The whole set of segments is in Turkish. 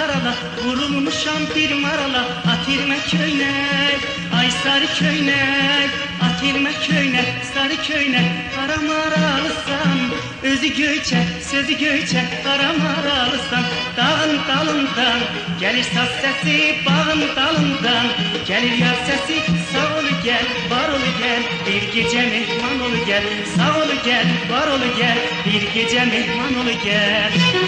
sarala, vurulmuşam bir marala. Atirme köynek, ay sarı köynek, atirme köynek, sarı köynek. Kara maralısan, özü göçek, sözü göçek. Kara maralısan, dağın dalından gelir saz sesi, bağın dalından gelir yar sesi. Sağ ol gel, var ol gel, bir gece mehman ol gel. Sağ ol gel, var ol gel, bir gece mehman ol gel.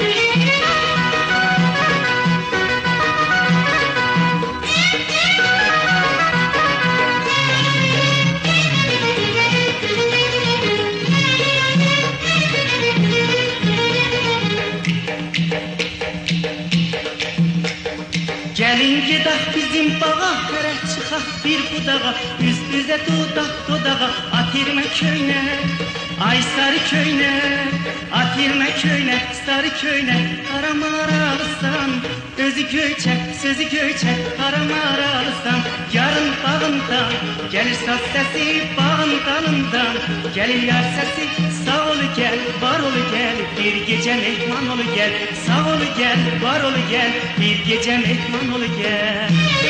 Gelin gidelim bizim bağa, kere çıkak bir budağa. Üz üze dudak dudağa, atirme köynek, ay sarı köynek, atirme köynek, sarı köynek. Kara maralısan, özü göçek, sözü göçek. Kara maralısan, yarın bağından gelir saz sesi, bağın dalından gelir yar sesi. Sağ ol gel, var ol gel, bir gece mehman ol gel. Sağ ol gel, var ol gel, bir gece mehman ol gel.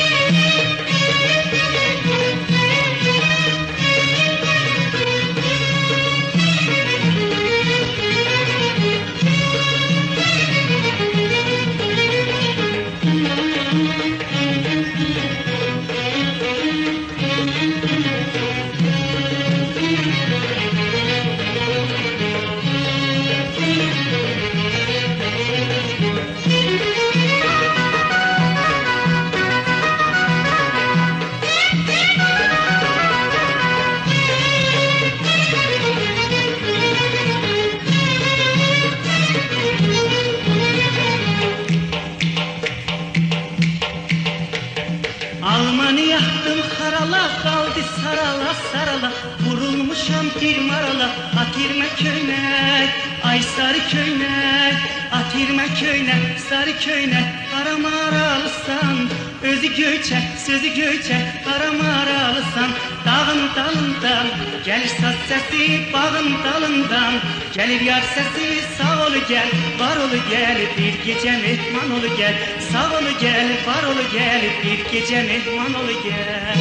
Almanı yaktım harala, kaldı sarala sarala. Vurulmuşam bir marala, atirme köynek, ay sarı köynek, atirme köynek, sarı köynek. Kara maralısan, özü göçek, sözü göçek. Kara maralısan, dağın dalından gelir saz sesi, bağın dalından gelir yar sesi. Sağ ol gel, var ol gel, bir gece mehman ol gel. Sağ ol gel, var ol gel, bir gece mehman ol gel.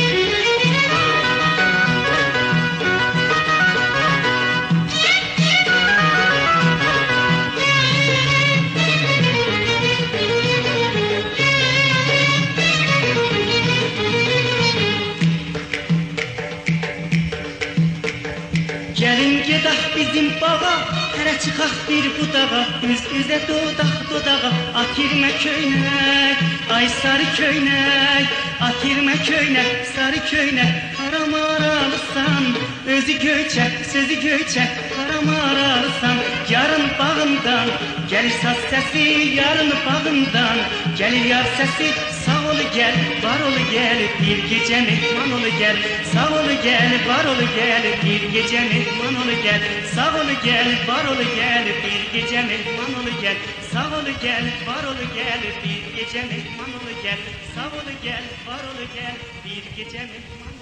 Gelin gidelim bizim bağa, kere çıkak bir budağa. Üz üze dudak dudağa, atirme köynek, ay sarı köynek, atirme köynek, sarı köynek. Kara maralısan, özü göçek, sözü göçek. Kara maralısan, yarın bağından gelir saz sesi, yarın bağından gelir yar sesi. Sağ ol gel, var ol gel, bir gece mehman ol gel. Sağ ol gel, var ol gel, bir gece mehman ol gel. Sağ ol gel, var ol gel, bir gece mehman ol gel. Sağ ol gel, var ol gel, bir gece mehman ol gel. Sağ ol gel, var ol gel, bir gece mehman ol gel.